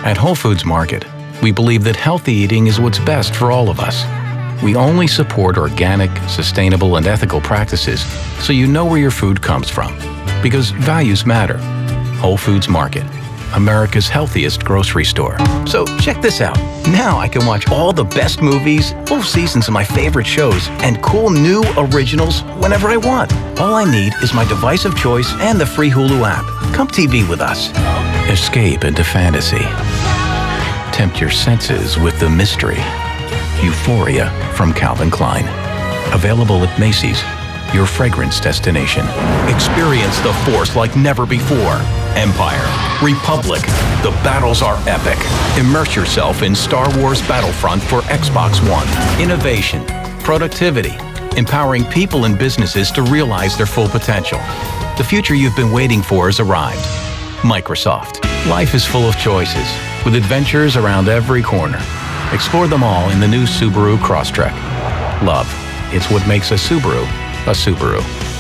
At Whole Foods Market, we believe that healthy eating is what's best for all of us. We only support organic, sustainable, and ethical practices so you know where your food comes from. Because values matter. Whole Foods Market, America's healthiest grocery store. So check this out. Now I can watch all the best movies, full seasons of my favorite shows, and cool new originals whenever I want. All I need is my device of choice and the free Hulu app. Come TV with us. Escape into fantasy. Tempt your senses with the mystery. Euphoria from Calvin Klein. Available at Macy's, your fragrance destination. Experience the Force like never before. Empire, Republic, the battles are epic. Immerse yourself in Star Wars Battlefront for Xbox One. Innovation, productivity, empowering people and businesses to realize their full potential. The future you've been waiting for has arrived. Microsoft. Life is full of choices, with adventures around every corner. Explore them all in the new Subaru Crosstrek. Love, it's what makes a Subaru a Subaru.